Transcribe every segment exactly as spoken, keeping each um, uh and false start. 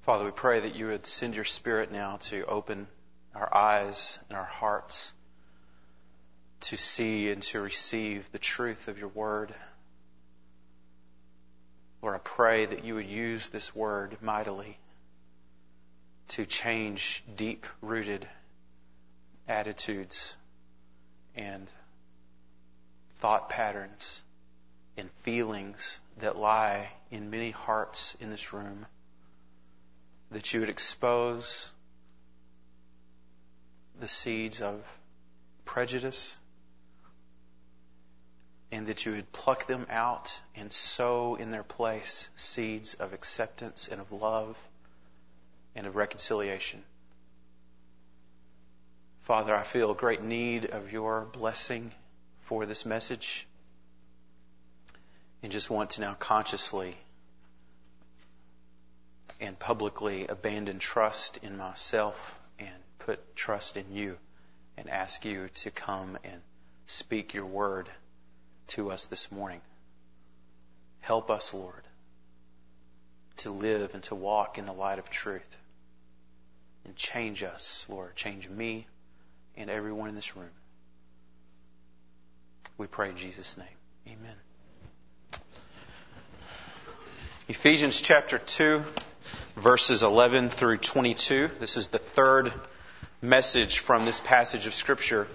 Father, we pray that you would send your Spirit now to open our eyes and our hearts to see and to receive the truth of your word. Lord, I pray that you would use this word mightily to change deep-rooted attitudes and thought patterns and feelings that lie in many hearts in this room. That you would expose the seeds of prejudice and that you would pluck them out and sow in their place seeds of acceptance and of love and of reconciliation. Father, I feel great need of your blessing for this message and just want to now consciously and publicly abandon trust in myself and put trust in you and ask you to come and speak your word to us this morning. Help us, Lord, to live and to walk in the light of truth. And change us, Lord. Change me and everyone in this room. We pray in Jesus' name. Amen. Ephesians chapter two. Verses eleven through twenty-two. This is the third message from this passage of Scripture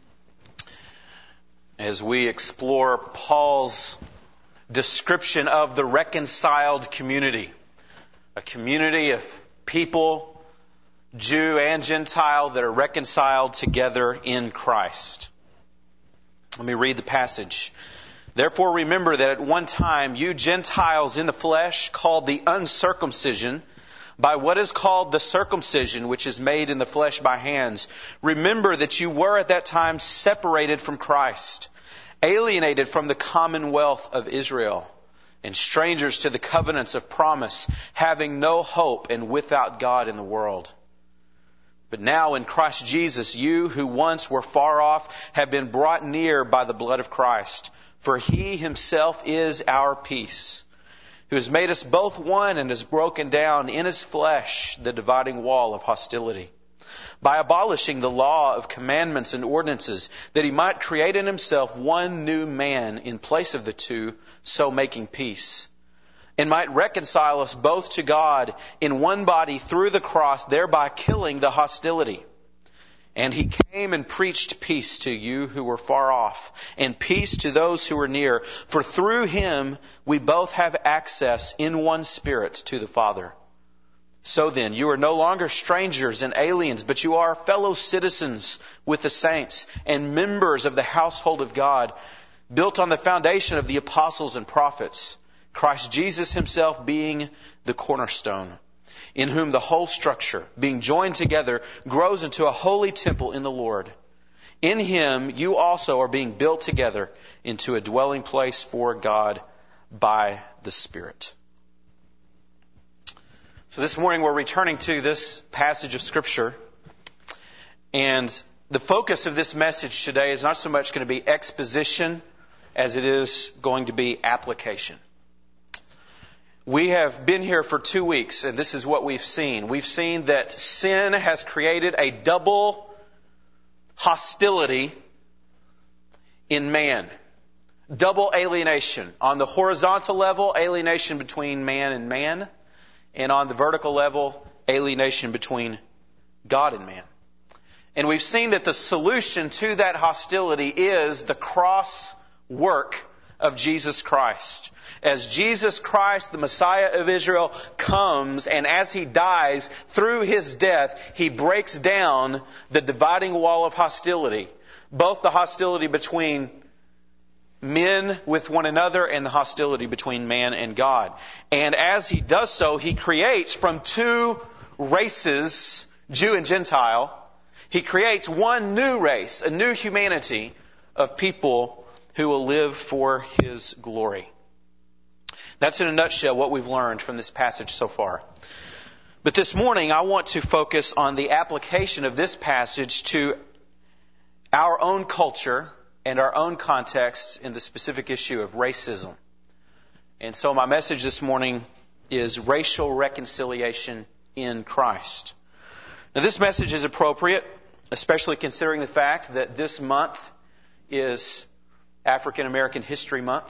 as we explore Paul's description of the reconciled community. A community of people, Jew and Gentile, that are reconciled together in Christ. Let me read the passage. Therefore remember that at one time you Gentiles in the flesh, called the uncircumcision, by what is called the circumcision, which is made in the flesh by hands. Remember that you were at that time separated from Christ, alienated from the commonwealth of Israel, and strangers to the covenants of promise, having no hope and without God in the world. But now in Christ Jesus, you who once were far off have been brought near by the blood of Christ. For He Himself is our peace, who has made us both one and has broken down in His flesh the dividing wall of hostility, by abolishing the law of commandments and ordinances, that He might create in Himself one new man in place of the two, so making peace, and might reconcile us both to God in one body through the cross, thereby killing the hostility. And He came and preached peace to you who were far off, and peace to those who were near. For through Him we both have access in one Spirit to the Father. So then, you are no longer strangers and aliens, but you are fellow citizens with the saints and members of the household of God, built on the foundation of the apostles and prophets, Christ Jesus Himself being the cornerstone, in whom the whole structure, being joined together, grows into a holy temple in the Lord. In Him you also are being built together into a dwelling place for God by the Spirit. So this morning we're returning to this passage of Scripture. And the focus of this message today is not so much going to be exposition as it is going to be application. We have been here for two weeks, and this is what we've seen. We've seen that sin has created a double hostility in man. Double alienation. On the horizontal level, alienation between man and man. And on the vertical level, alienation between God and man. And we've seen that the solution to that hostility is the cross work of Jesus Christ. As Jesus Christ, the Messiah of Israel, comes, and as He dies, through His death, He breaks down the dividing wall of hostility. Both the hostility between men with one another and the hostility between man and God. And as He does so, He creates from two races, Jew and Gentile, He creates one new race, a new humanity of people who will live for His glory. That's in a nutshell what we've learned from this passage so far. But this morning I want to focus on the application of this passage to our own culture and our own context in the specific issue of racism. And so my message this morning is racial reconciliation in Christ. Now, this message is appropriate, especially considering the fact that this month is African American History Month.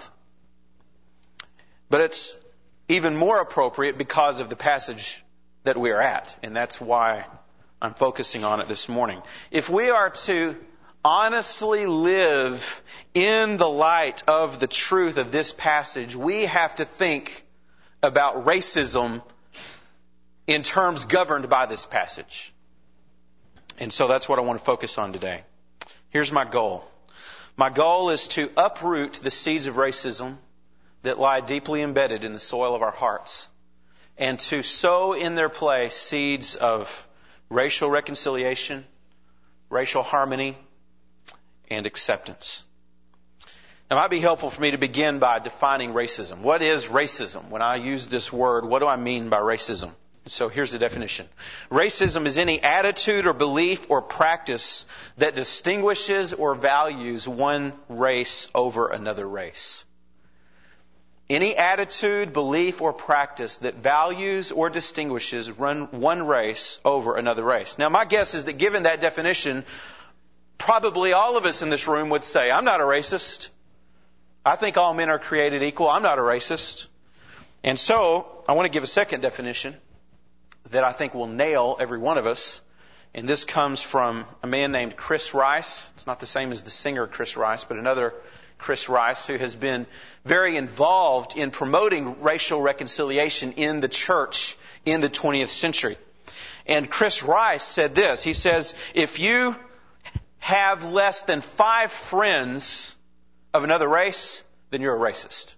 But it's even more appropriate because of the passage that we are at, and that's why I'm focusing on it this morning. If we are to honestly live in the light of the truth of this passage, we have to think about racism in terms governed by this passage. And so that's what I want to focus on today. Here's my goal. My goal is to uproot the seeds of racism that lie deeply embedded in the soil of our hearts, and to sow in their place seeds of racial reconciliation, racial harmony, and acceptance. Now, it might be helpful for me to begin by defining racism. What is racism? When I use this word, what do I mean by racism? So here's the definition. Racism is any attitude or belief or practice that distinguishes or values one race over another race. Any attitude, belief, or practice that values or distinguishes one race over another race. Now, my guess is that given that definition, probably all of us in this room would say, I'm not a racist. I think all men are created equal. I'm not a racist. And so, I want to give a second definition that I think will nail every one of us. And this comes from a man named Chris Rice. It's not the same as the singer Chris Rice, but another Chris Rice, who has been very involved in promoting racial reconciliation in the church in the twentieth century. And Chris Rice said this. He says, if you have less than five friends of another race, then you're a racist.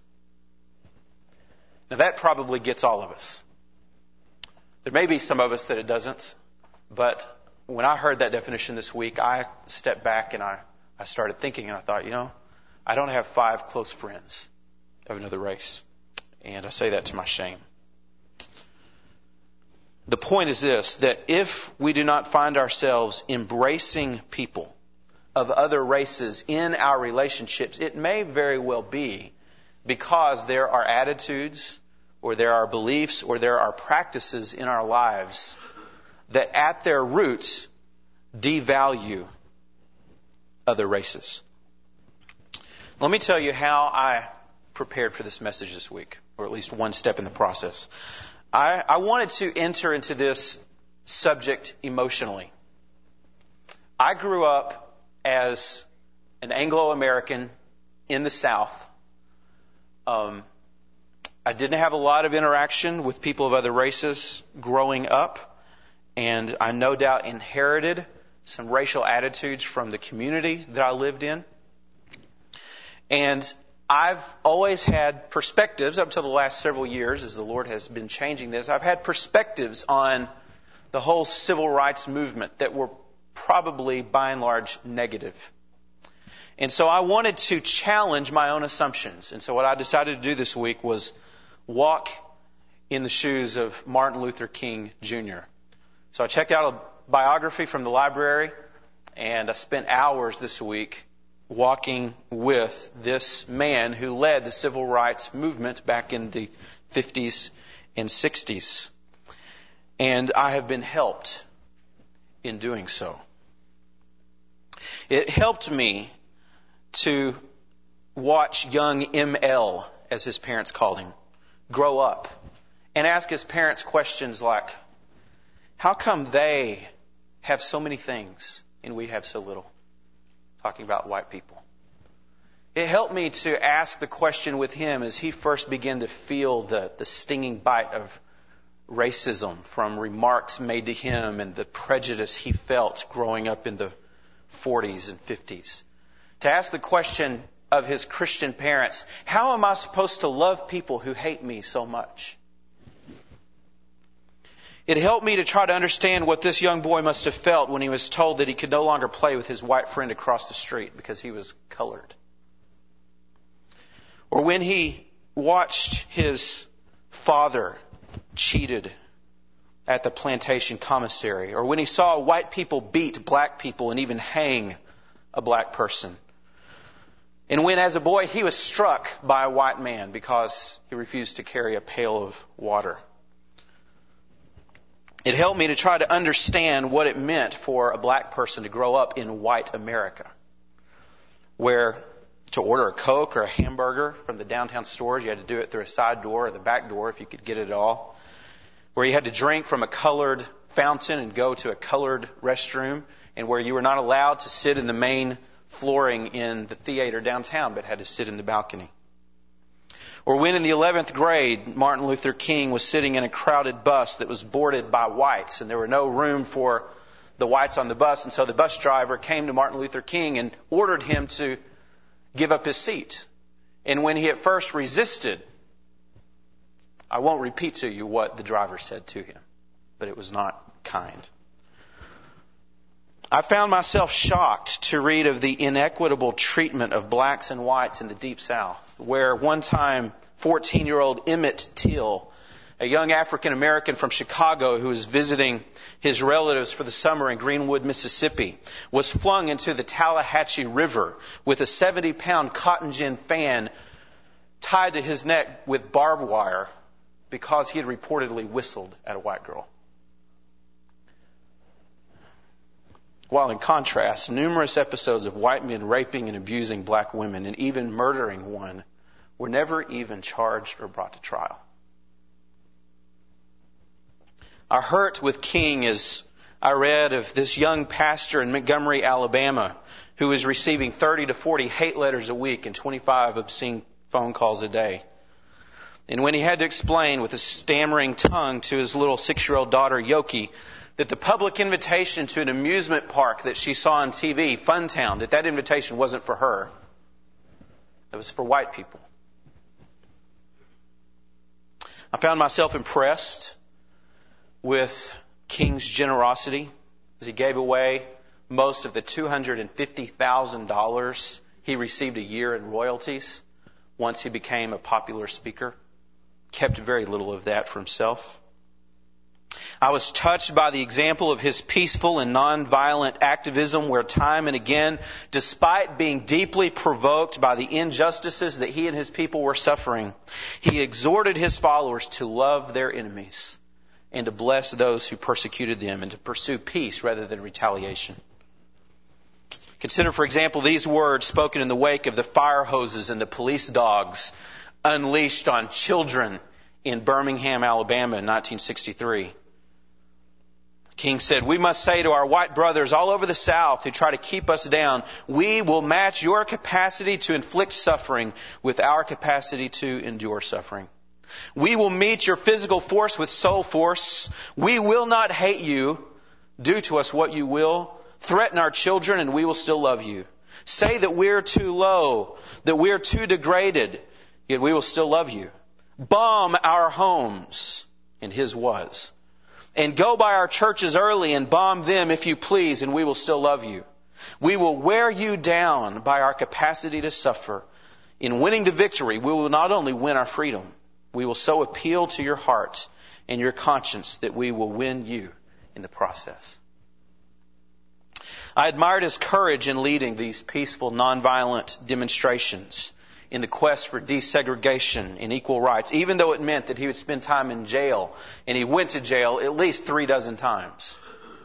Now that probably gets all of us. There may be some of us that it doesn't, but when I heard that definition this week, I stepped back and I, I started thinking, and I thought, you know, I don't have five close friends of another race. And I say that to my shame. The point is this, that if we do not find ourselves embracing people of other races in our relationships, it may very well be because there are attitudes or there are beliefs or there are practices in our lives that at their roots devalue other races. Let me tell you how I prepared for this message this week, or at least one step in the process. I, I wanted to enter into this subject emotionally. I grew up as an Anglo-American in the South. Um, I didn't have a lot of interaction with people of other races growing up, and I no doubt inherited some racial attitudes from the community that I lived in. And I've always had perspectives up until the last several years, as the Lord has been changing this. I've had perspectives on the whole civil rights movement that were probably, by and large, negative. And so I wanted to challenge my own assumptions. And so what I decided to do this week was walk in the shoes of Martin Luther King Junior So I checked out a biography from the library, and I spent hours this week walking with this man who led the civil rights movement back in the fifties and sixties. And I have been helped in doing so. It helped me to watch young M L, as his parents called him, grow up and ask his parents questions like, how come they have so many things and we have so little? Talking about white people. It helped me to ask the question with him as he first began to feel the, the stinging bite of racism from remarks made to him and the prejudice he felt growing up in the forties and fifties. To ask the question of his Christian parents, how am I supposed to love people who hate me so much? It helped me to try to understand what this young boy must have felt when he was told that he could no longer play with his white friend across the street because he was colored. Or when he watched his father cheated at the plantation commissary. Or when he saw white people beat black people and even hang a black person. And when, as a boy, he was struck by a white man because he refused to carry a pail of water. it helped me to try to understand what it meant for a black person to grow up in white America, where to order a Coke or a hamburger from the downtown stores, you had to do it through a side door or the back door if you could get it at all, where you had to drink from a colored fountain and go to a colored restroom, and where you were not allowed to sit in the main flooring in the theater downtown, but had to sit in the balcony. Or when in the eleventh grade, Martin Luther King was sitting in a crowded bus that was boarded by whites, and there were no room for the whites on the bus, and so the bus driver came to Martin Luther King and ordered him to give up his seat. And when he at first resisted, I won't repeat to you what the driver said to him, but it was not kind. I found myself shocked to read of the inequitable treatment of blacks and whites in the Deep South, where one time fourteen-year-old Emmett Till, a young African-American from Chicago who was visiting his relatives for the summer in Greenwood, Mississippi, was flung into the Tallahatchie River with a seventy-pound cotton gin fan tied to his neck with barbed wire because he had reportedly whistled at a white girl. While in contrast, numerous episodes of white men raping and abusing black women and even murdering one were never even charged or brought to trial. I hurt with King as I read of this young pastor in Montgomery, Alabama, who was receiving thirty to forty hate letters a week and twenty-five obscene phone calls a day. And when he had to explain with a stammering tongue to his little six-year-old daughter, Yoki, that the public invitation to an amusement park that she saw on T V, Funtown, that that invitation wasn't for her. It was for white people. I found myself impressed with King's generosity as he gave away most of the two hundred fifty thousand dollars he received a year in royalties once he became a popular speaker. Kept very little of that for himself. I was touched by the example of his peaceful and nonviolent activism where time and again, despite being deeply provoked by the injustices that he and his people were suffering, he exhorted his followers to love their enemies and to bless those who persecuted them and to pursue peace rather than retaliation. Consider, for example, these words spoken in the wake of the fire hoses and the police dogs unleashed on children in Birmingham, Alabama in nineteen sixty-three. King said, "We must say to our white brothers all over the South who try to keep us down, we will match your capacity to inflict suffering with our capacity to endure suffering. We will meet your physical force with soul force. We will not hate you. Do to us what you will. Threaten our children and we will still love you. Say that we're too low, that we're too degraded, yet we will still love you. Bomb our homes," and his was. "And go by our churches early and bomb them if you please, and we will still love you. We will wear you down by our capacity to suffer. In winning the victory, we will not only win our freedom, we will so appeal to your heart and your conscience that we will win you in the process." I admired his courage in leading these peaceful, nonviolent demonstrations in the quest for desegregation and equal rights, even though it meant that he would spend time in jail, and he went to jail at least three dozen times.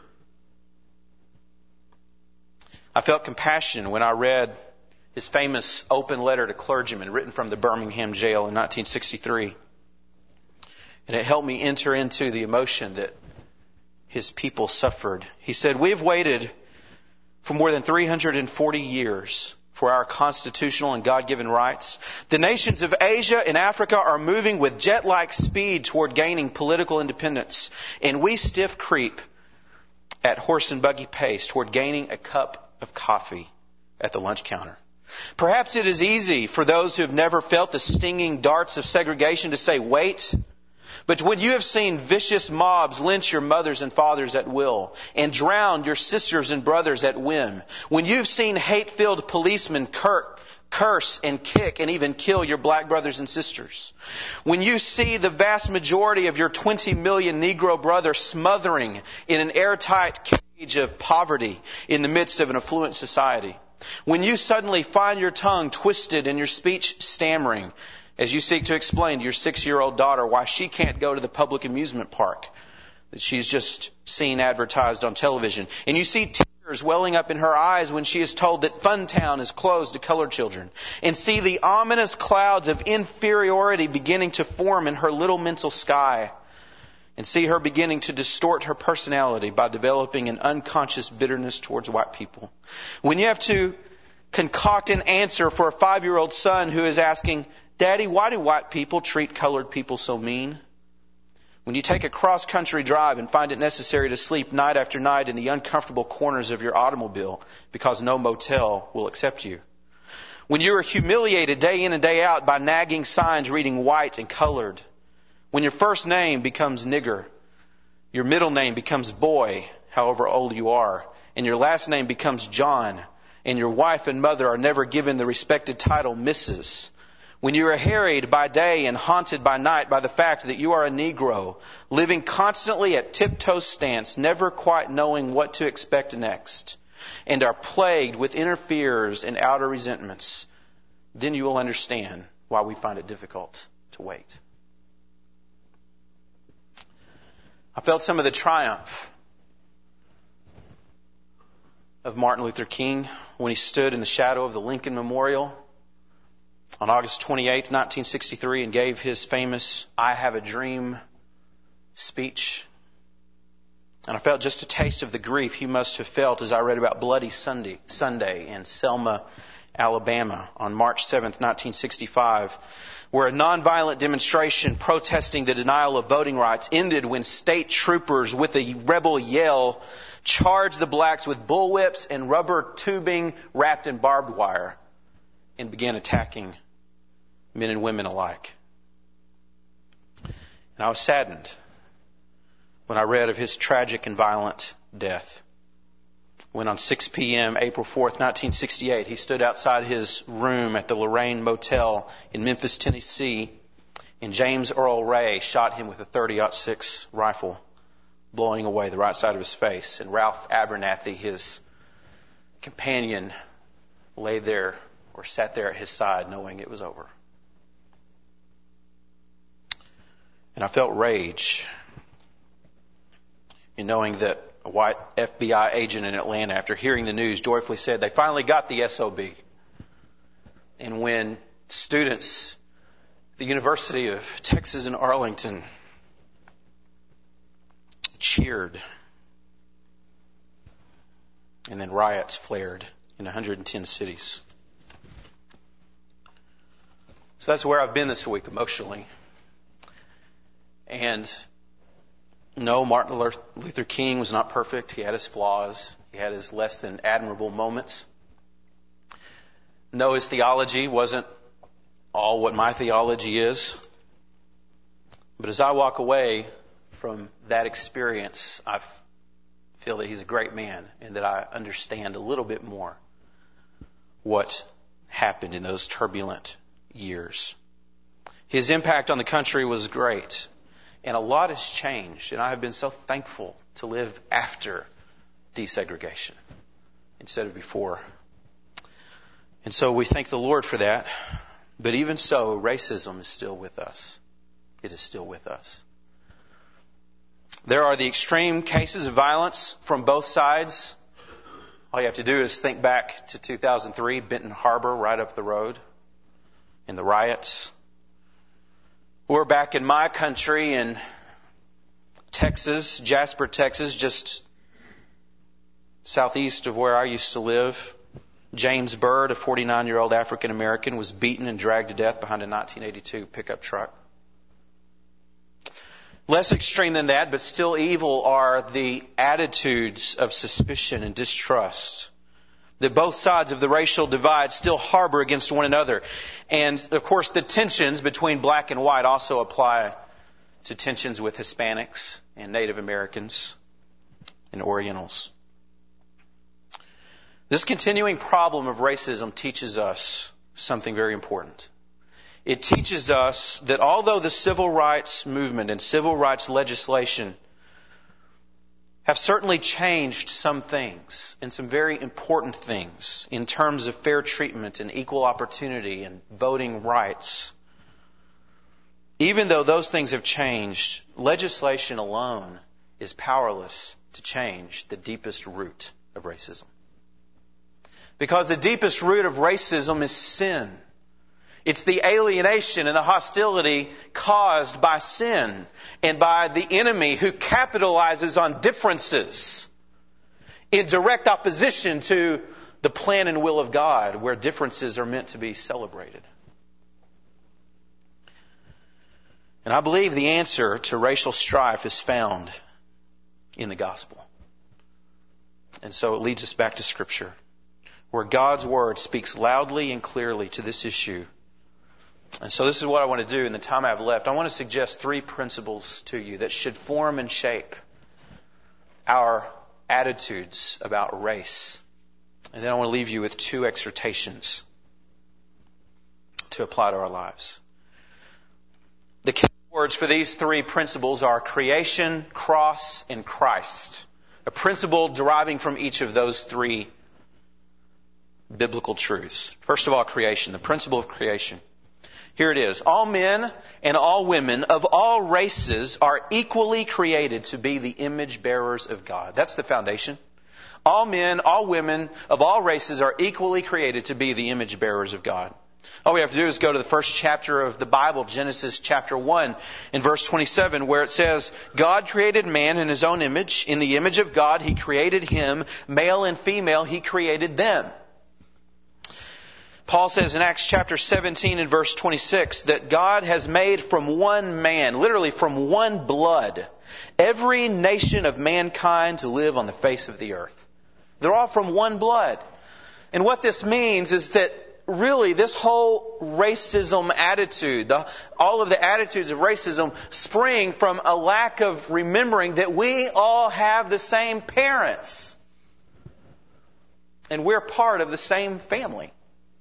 I felt compassion when I read his famous open letter to clergymen written from the Birmingham jail in nineteen sixty-three. And it helped me enter into the emotion that his people suffered. He said, "We have waited for more than three hundred forty years for our constitutional and God-given rights. The nations of Asia and Africa are moving with jet-like speed toward gaining political independence. And we stiff creep at horse and buggy pace toward gaining a cup of coffee at the lunch counter. Perhaps it is easy for those who have never felt the stinging darts of segregation to say, wait. But when you have seen vicious mobs lynch your mothers and fathers at will and drown your sisters and brothers at whim, when you've seen hate-filled policemen kirk, curse and kick and even kill your black brothers and sisters, when you see the vast majority of your twenty million Negro brothers smothering in an airtight cage of poverty in the midst of an affluent society, when you suddenly find your tongue twisted and your speech stammering as you seek to explain to your six-year-old daughter why she can't go to the public amusement park that she's just seen advertised on television. And you see tears welling up in her eyes when she is told that Funtown is closed to colored children. And see the ominous clouds of inferiority beginning to form in her little mental sky. And see her beginning to distort her personality by developing an unconscious bitterness towards white people. When you have to concoct an answer for a five-year-old son who is asking, Daddy, why do white people treat colored people so mean? When you take a cross-country drive and find it necessary to sleep night after night in the uncomfortable corners of your automobile because no motel will accept you. When you are humiliated day in and day out by nagging signs reading white and colored. When your first name becomes nigger, your middle name becomes boy, however old you are, and your last name becomes John, and your wife and mother are never given the respected title Missus When you are harried by day and haunted by night by the fact that you are a Negro, living constantly at tiptoe stance, never quite knowing what to expect next, and are plagued with inner fears and outer resentments, then you will understand why we find it difficult to wait. I felt some of the triumph of Martin Luther King when he stood in the shadow of the Lincoln Memorial on August twenty-eighth, nineteen sixty-three, and gave his famous I Have a Dream speech. And I felt just a taste of the grief he must have felt as I read about Bloody Sunday, Sunday in Selma, Alabama on March seventh, nineteen sixty-five, where a nonviolent demonstration protesting the denial of voting rights ended when state troopers with a rebel yell charged the blacks with bullwhips and rubber tubing wrapped in barbed wire and began attacking men and women alike. And I was saddened when I read of his tragic and violent death. When on six p.m., April fourth, nineteen sixty-eight, he stood outside his room at the Lorraine Motel in Memphis, Tennessee, and James Earl Ray shot him with a thirty aught six rifle, blowing away the right side of his face. And Ralph Abernathy, his companion, lay there or sat there at his side knowing it was over. And I felt rage in knowing that a white F B I agent in Atlanta, after hearing the news, joyfully said they finally got the S O B. And when students at the University of Texas in Arlington cheered, and then riots flared in one hundred ten cities. So that's where I've been this week emotionally. And no, Martin Luther King was not perfect. He had his flaws. He had his less than admirable moments. No, his theology wasn't all what my theology is. But as I walk away from that experience, I feel that he's a great man and that I understand a little bit more what happened in those turbulent years. His impact on the country was great. And a lot has changed, and I have been so thankful to live after desegregation instead of before. And so we thank the Lord for that. But even so, racism is still with us. It is still with us. There are the extreme cases of violence from both sides. All you have to do is think back to two thousand three, Benton Harbor, right up the road, and the riots. We're back in my country in Texas, Jasper, Texas, just southeast of where I used to live. James Byrd, a forty-nine-year-old African American, was beaten and dragged to death behind a nineteen eighty-two pickup truck. Less extreme than that, but still evil, are the attitudes of suspicion and distrust that both sides of the racial divide still harbor against one another. And, of course, the tensions between black and white also apply to tensions with Hispanics and Native Americans and Orientals. This continuing problem of racism teaches us something very important. It teaches us that although the civil rights movement and civil rights legislation have certainly changed some things, and some very important things, in terms of fair treatment and equal opportunity and voting rights, even though those things have changed, legislation alone is powerless to change the deepest root of racism. Because the deepest root of racism is sin. It's the alienation and the hostility caused by sin and by the enemy who capitalizes on differences in direct opposition to the plan and will of God, where differences are meant to be celebrated. And I believe the answer to racial strife is found in the gospel. And so it leads us back to Scripture, where God's Word speaks loudly and clearly to this issue. And so this is what I want to do in the time I have left. I want to suggest three principles to you that should form and shape our attitudes about race. And then I want to leave you with two exhortations to apply to our lives. The key words for these three principles are creation, cross, and Christ. A principle deriving from each of those three biblical truths. First of all, creation, the principle of creation. Here it is. All men and all women of all races are equally created to be the image bearers of God. That's the foundation. All men, all women of all races are equally created to be the image bearers of God. All we have to do is go to the first chapter of the Bible, Genesis chapter one, in verse twenty-seven, where it says, God created man in His own image. In the image of God, He created him. Male and female, He created them. Paul says in Acts chapter seventeen and verse twenty-six that God has made from one man, literally from one blood, every nation of mankind to live on the face of the earth. They're all from one blood. And what this means is that really this whole racism attitude, the, all of the attitudes of racism spring from a lack of remembering that we all have the same parents. And we're part of the same family.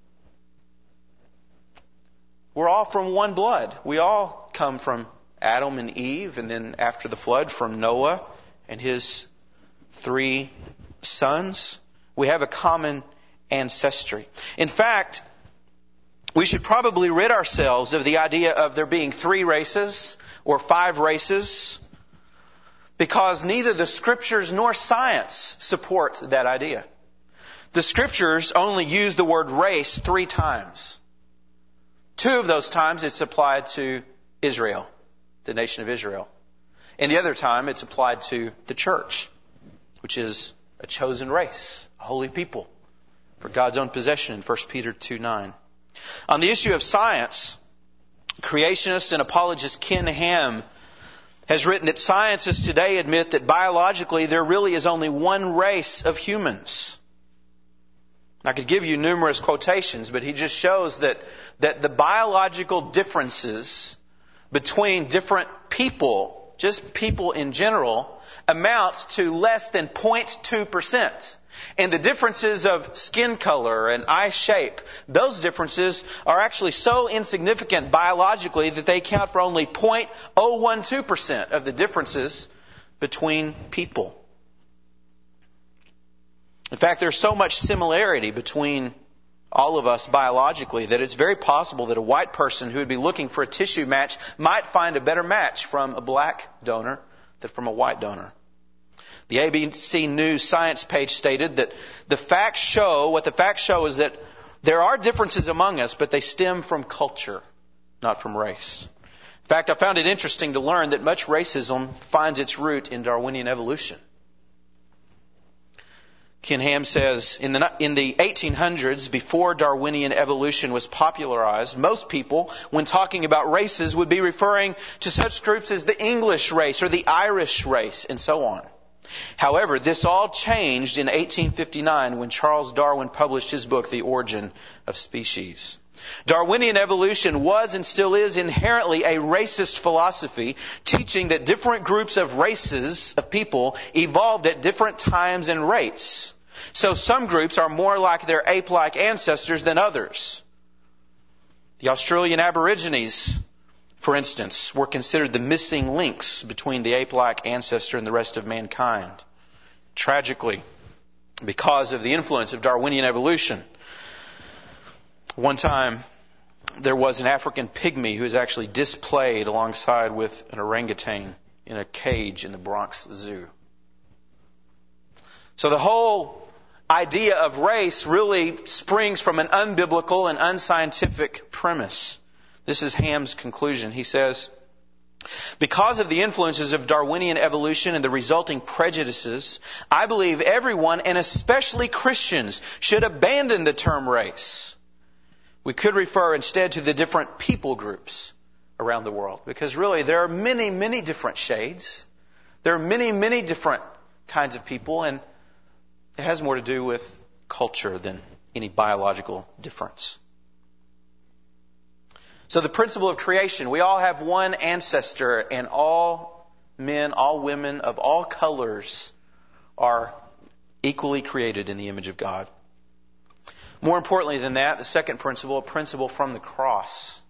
We're all from one blood. We all come from Adam and Eve, and then after the flood from Noah and his three sons. We have a common ancestry. In fact, we should probably rid ourselves of the idea of there being three races or five races, because neither the Scriptures nor science support that idea. The Scriptures only use the word race three times. Two of those times it's applied to Israel, the nation of Israel. And the other time it's applied to the church, which is a chosen race, a holy people, for God's own possession in First Peter two nine. On the issue of science, creationist and apologist Ken Ham has written that scientists today admit that biologically there really is only one race of humans. I could give you numerous quotations, but he just shows that, that the biological differences between different people, just people in general, amounts to less than zero point two percent. And the differences of skin color and eye shape, those differences are actually so insignificant biologically that they count for only zero point zero one two percent of the differences between people. In fact, there's so much similarity between all of us biologically that it's very possible that a white person who would be looking for a tissue match might find a better match from a black donor than from a white donor. The A B C News Science page stated that the facts show, what the facts show is that there are differences among us, but they stem from culture, not from race. In fact, I found it interesting to learn that much racism finds its root in Darwinian evolution. Ken Ham says, in the, in the eighteen hundreds, before Darwinian evolution was popularized, most people, when talking about races, would be referring to such groups as the English race or the Irish race and so on. However, this all changed in eighteen fifty-nine when Charles Darwin published his book, The Origin of Species. Darwinian evolution was and still is inherently a racist philosophy, teaching that different groups of races of people evolved at different times and rates. So some groups are more like their ape-like ancestors than others. The Australian Aborigines, for instance, were considered the missing links between the ape-like ancestor and the rest of mankind. Tragically, because of the influence of Darwinian evolution, one time, there was an African pygmy who was actually displayed alongside with an orangutan in a cage in the Bronx Zoo. So the whole idea of race really springs from an unbiblical and unscientific premise. This is Ham's conclusion. He says, because of the influences of Darwinian evolution and the resulting prejudices, I believe everyone, and especially Christians, should abandon the term race. We could refer instead to the different people groups around the world, because really there are many, many different shades. There are many, many different kinds of people, and it has more to do with culture than any biological difference. So the principle of creation, we all have one ancestor, and all men, all women of all colors are equally created in the image of God. More importantly than that, the second principle, a principle from the cross.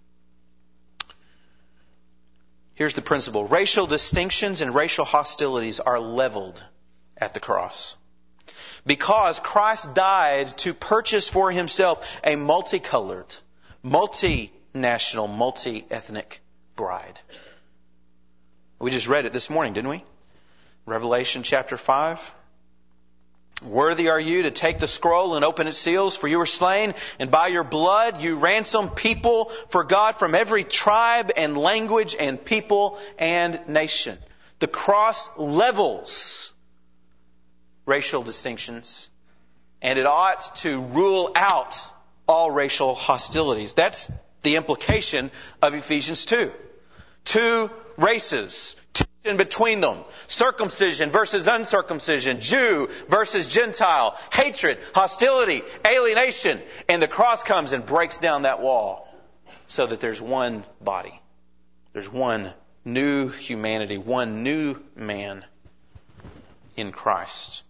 Here's the principle. Racial distinctions and racial hostilities are leveled at the cross. Because Christ died to purchase for himself a multicolored, multinational, multi-ethnic bride. We just read it this morning, didn't we? Revelation chapter five. Worthy are you to take the scroll and open its seals, for you were slain, and by your blood you ransomed people for God from every tribe and language and people and nation. The cross levels racial distinctions, and it ought to rule out all racial hostilities. That's the implication of Ephesians two. Two races, tension between them, circumcision versus uncircumcision, Jew versus Gentile, hatred, hostility, alienation, and the cross comes and breaks down that wall so that there's one body. There's one new humanity, one new man in Christ.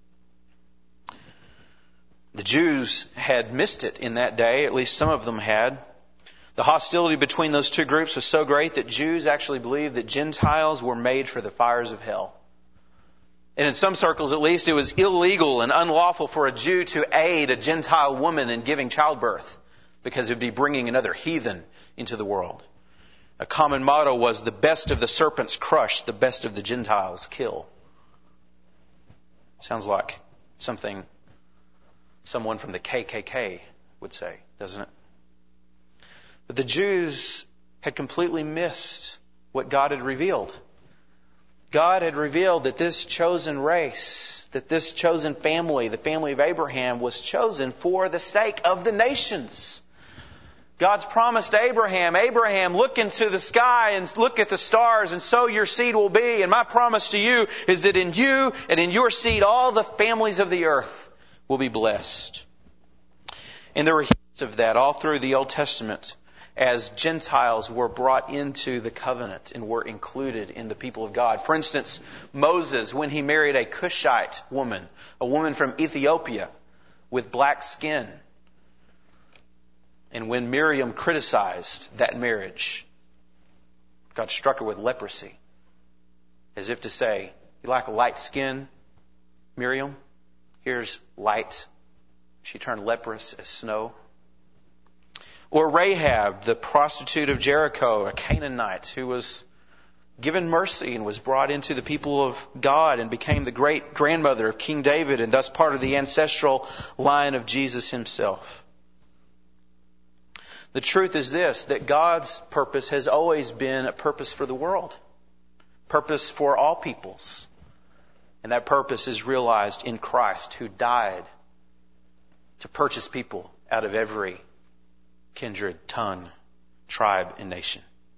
The Jews had missed it in that day, at least some of them had. The hostility between those two groups was so great that Jews actually believed that Gentiles were made for the fires of hell. And in some circles at least, it was illegal and unlawful for a Jew to aid a Gentile woman in giving childbirth, because it would be bringing another heathen into the world. A common motto was, the best of the serpents crush, the best of the Gentiles kill. Sounds like something someone from the K K K would say, doesn't it? But the Jews had completely missed what God had revealed. God had revealed that this chosen race, that this chosen family, the family of Abraham, was chosen for the sake of the nations. God's promised to Abraham, Abraham, look into the sky and look at the stars, and so your seed will be. And my promise to you is that in you and in your seed, all the families of the earth will be blessed. And there were hints of that all through the Old Testament as Gentiles were brought into the covenant and were included in the people of God. For instance, Moses, when he married a Cushite woman, a woman from Ethiopia with black skin, and when Miriam criticized that marriage, God struck her with leprosy, as if to say, you like a light skin, Miriam? Here's light. She turned leprous as snow. Or Rahab, the prostitute of Jericho, a Canaanite who was given mercy and was brought into the people of God and became the great grandmother of King David and thus part of the ancestral line of Jesus himself. The truth is this, that God's purpose has always been a purpose for the world, purpose for all peoples. And that purpose is realized in Christ, who died to purchase people out of every kindred, tongue, tribe, and nation.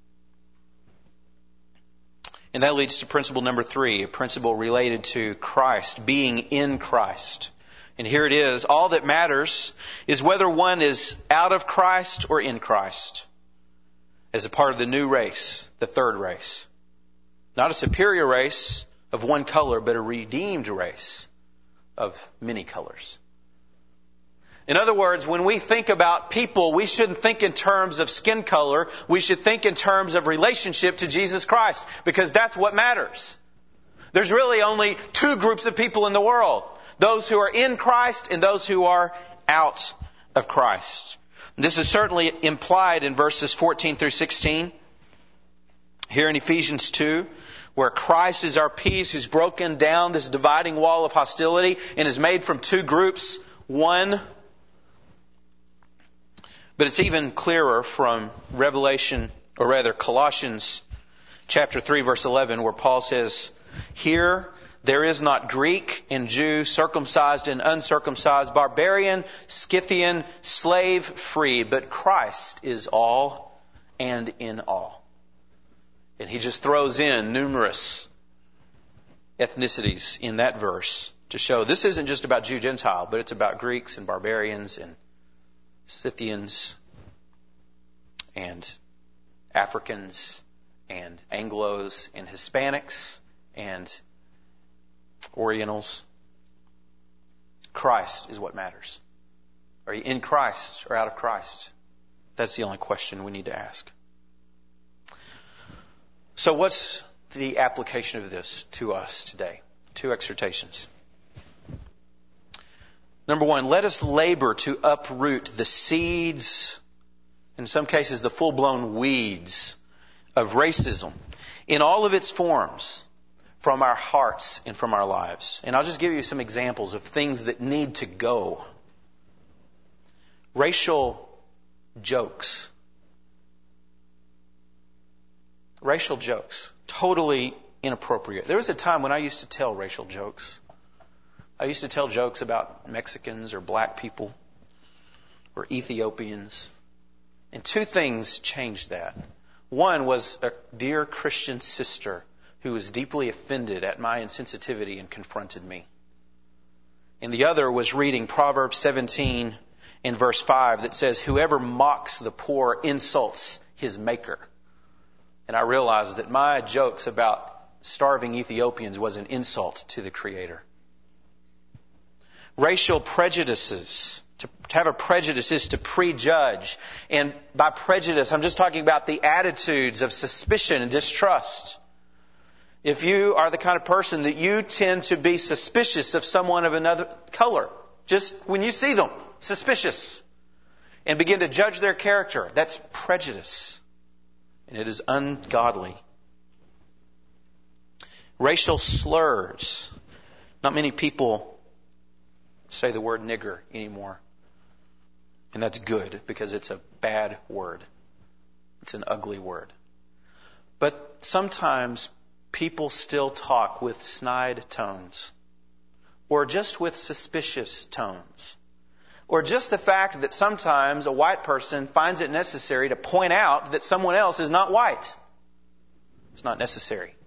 And that leads to principle number three, a principle related to Christ, being in Christ. And here it is. All that matters is whether one is out of Christ or in Christ, as a part of the new race, the third race. Not a superior race of one color, but a redeemed race of many colors. In other words, when we think about people, we shouldn't think in terms of skin color. We should think in terms of relationship to Jesus Christ, because that's what matters. There's really only two groups of people in the world. Those who are in Christ and those who are out of Christ. This is certainly implied in verses fourteen through sixteen. Here in Ephesians two, where Christ is our peace, who's broken down this dividing wall of hostility and is made from two groups one. But it's even clearer from Revelation, or rather Colossians chapter three, verse eleven, where Paul says, "Here there is not Greek and Jew, circumcised and uncircumcised, barbarian, Scythian, slave, free, but Christ is all and in all." And he just throws in numerous ethnicities in that verse to show this isn't just about Jew, Gentile, but it's about Greeks and barbarians and Scythians and Africans and Anglos and Hispanics and Orientals. Christ is what matters. Are you in Christ or out of Christ? That's the only question we need to ask. So what's the application of this to us today? Two exhortations. Number one, let us labor to uproot the seeds, in some cases the full-blown weeds of racism in all of its forms from our hearts and from our lives. And I'll just give you some examples of things that need to go. Racial jokes. Racial jokes. Totally inappropriate. There was a time when I used to tell racial jokes. I used to tell jokes about Mexicans or black people or Ethiopians. And two things changed that. One was a dear Christian sister who was deeply offended at my insensitivity and confronted me. And the other was reading Proverbs seventeen in verse five that says, "Whoever mocks the poor insults his maker." And I realized that my jokes about starving Ethiopians was an insult to the Creator. Racial prejudices. To have a prejudice is to prejudge. And by prejudice, I'm just talking about the attitudes of suspicion and distrust. If you are the kind of person that you tend to be suspicious of someone of another color, just when you see them, suspicious, and begin to judge their character, that's prejudice. And it is ungodly. Racial slurs. Not many people say the word nigger anymore. And that's good because it's a bad word. It's an ugly word. But sometimes people still talk with snide tones. Or just with suspicious tones. Or just the fact that sometimes a white person finds it necessary to point out that someone else is not white. It's not necessary.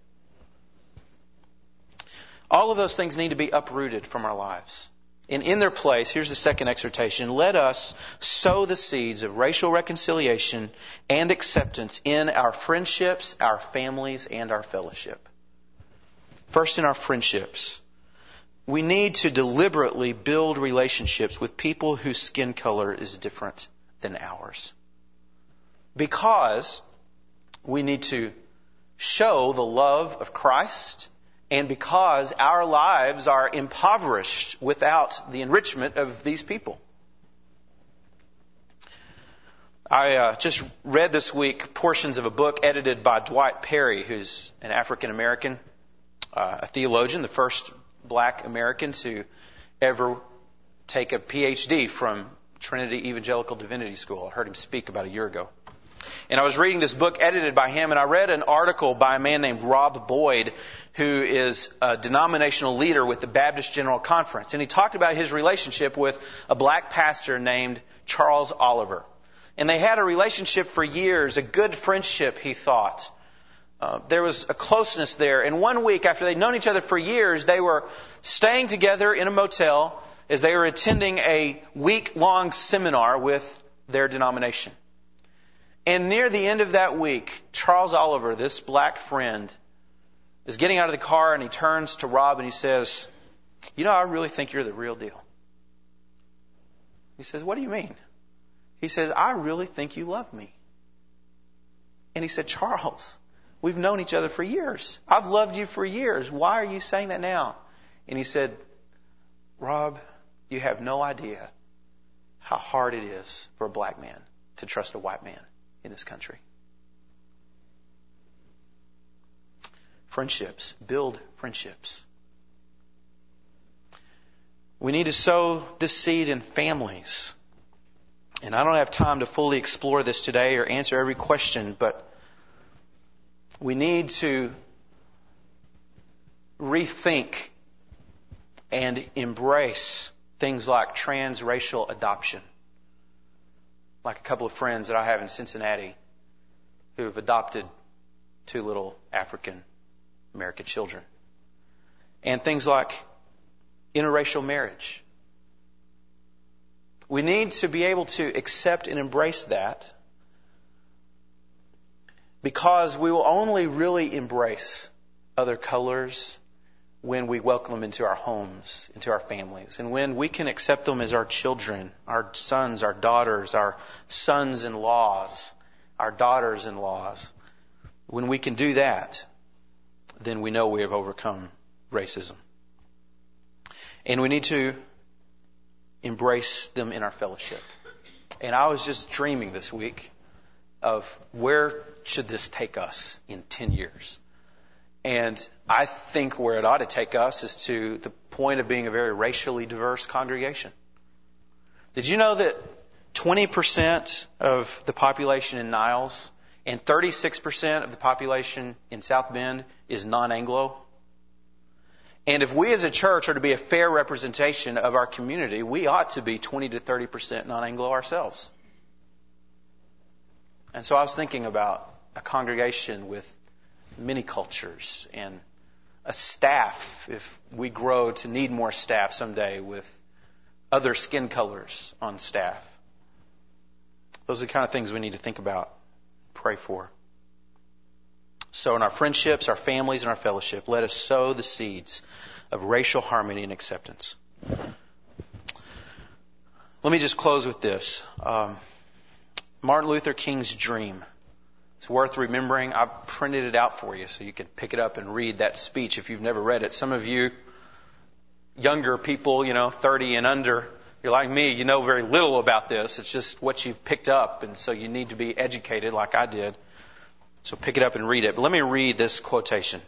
All of those things need to be uprooted from our lives. And in their place, here's the second exhortation, let us sow the seeds of racial reconciliation and acceptance in our friendships, our families, and our fellowship. First, in our friendships. We need to deliberately build relationships with people whose skin color is different than ours. Because we need to show the love of Christ, and because our lives are impoverished without the enrichment of these people. I uh, just read this week portions of a book edited by Dwight Perry, who's an African American, uh, a theologian, the first black American to ever take a P H D from Trinity Evangelical Divinity School. I heard him speak about a year ago. And I was reading this book edited by him, and I read an article by a man named Rob Boyd, who is a denominational leader with the Baptist General Conference. And he talked about his relationship with a black pastor named Charles Oliver. And they had a relationship for years, a good friendship, he thought. Uh, there was a closeness there. And one week, after they'd known each other for years, they were staying together in a motel as they were attending a week-long seminar with their denomination. And near the end of that week, Charles Oliver, this black friend, is getting out of the car and he turns to Rob and he says, "You know, I really think you're the real deal." He says, "What do you mean?" He says, "I really think you love me." And he said, "Charles, we've known each other for years. I've loved you for years. Why are you saying that now?" And he said, "Rob, you have no idea how hard it is for a black man to trust a white man in this country. friendships. Build friendships. We need to sow this seed in families. And I don't have time to fully explore this today or answer every question, but we need to rethink and embrace things like transracial adoption. Like a couple of friends that I have in Cincinnati who have adopted two little African American children. And things like interracial marriage. We need to be able to accept and embrace that, because we will only really embrace other colors when we welcome them into our homes, into our families, and when we can accept them as our children, our sons, our daughters, our sons-in-laws, our daughters-in-laws. When we can do that, then we know we have overcome racism. And we need to embrace them in our fellowship. And I was just dreaming this week of where should this take us in ten years. And I think where it ought to take us is to the point of being a very racially diverse congregation. Did you know that twenty percent of the population in Niles and thirty-six percent of the population in South Bend is non-Anglo? And if we as a church are to be a fair representation of our community, we ought to be twenty to thirty percent non-Anglo ourselves. And so I was thinking about a congregation with many cultures and a staff, if we grow to need more staff someday, with other skin colors on staff. Those are the kind of things we need to think about, pray for. So in our friendships, our families, and our fellowship, let us sow the seeds of racial harmony and acceptance. Let me just close with this. Um, Martin Luther King's dream. It's worth remembering. I've printed it out for you so you can pick it up and read that speech if you've never read it. Some of you younger people, you know, thirty and under, you're like me, you know very little about this. It's just what you've picked up, and so you need to be educated like I did. So pick it up and read it. But let me read this quotation.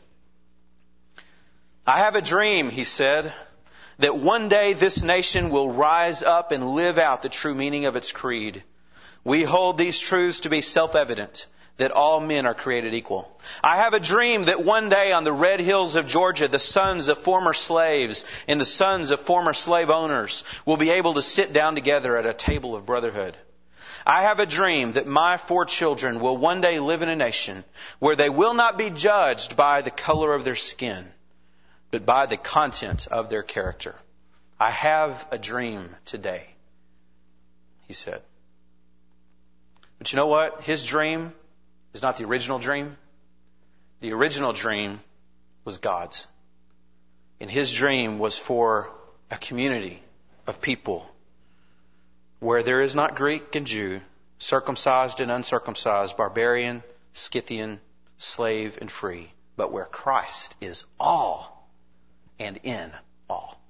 I have a dream, he said, that one day this nation will rise up and live out the true meaning of its creed. We hold these truths to be self-evident, that all men are created equal. I have a dream that one day on the red hills of Georgia, the sons of former slaves and the sons of former slave owners will be able to sit down together at a table of brotherhood. I have a dream that my four children will one day live in a nation where they will not be judged by the color of their skin, but by the content of their character. I have a dream today, he said. But you know what? His dream is not the original dream. The original dream was God's. And his dream was for a community of people where there is not Greek and Jew, circumcised and uncircumcised, barbarian, Scythian, slave and free, but where Christ is all and in all.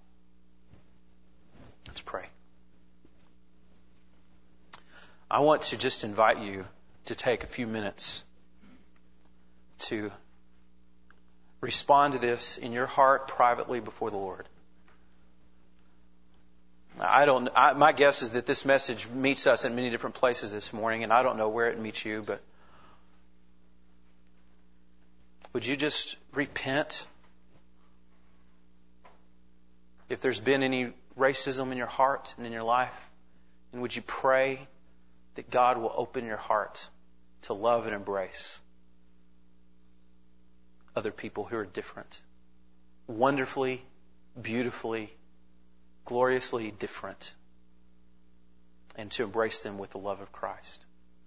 Let's pray. I want to just invite you to take a few minutes to respond to this in your heart privately before the Lord. I don't. I, my guess is that this message meets us in many different places this morning, and I don't know where it meets you, but would you just repent if there's been any racism in your heart and in your life? And would you pray that God will open your heart to love and embrace other people who are different, wonderfully, beautifully, gloriously different, and to embrace them with the love of Christ.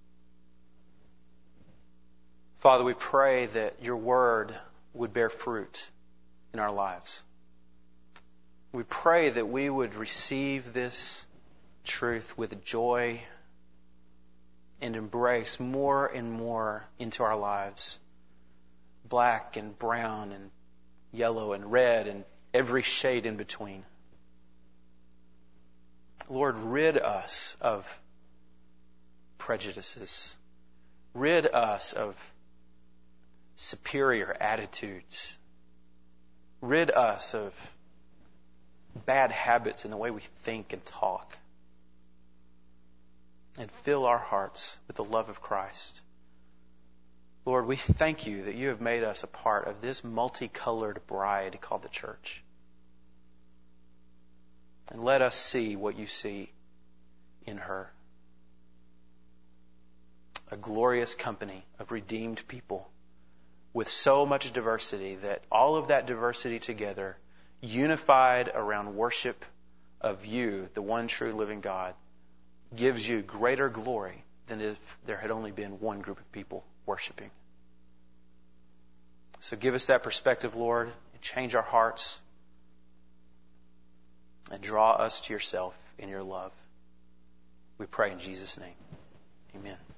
Father, we pray that your word would bear fruit in our lives. We pray that we would receive this truth with joy and embrace more and more into our lives, black and brown and yellow and red and every shade in between. Lord, rid us of prejudices. Rid us of superior attitudes. Rid us of bad habits in the way we think and talk. And fill our hearts with the love of Christ. Lord, we thank you that you have made us a part of this multicolored bride called the church. And let us see what you see in her. A glorious company of redeemed people with so much diversity that all of that diversity together, unified around worship of you, the one true living God, gives you greater glory than if there had only been one group of people worshiping. So give us that perspective, Lord, and change our hearts and draw us to yourself in your love. We pray in Jesus' name. Amen.